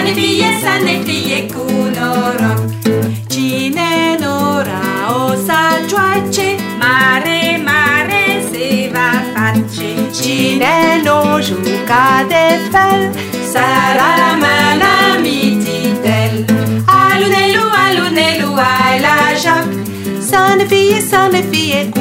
ne fie cu noroc. Cine nora o să joace, mare, mare se va face. Cine nu juca de fel, să rămână mititel. Alunelu, alunelu, ai la joc, să ne fie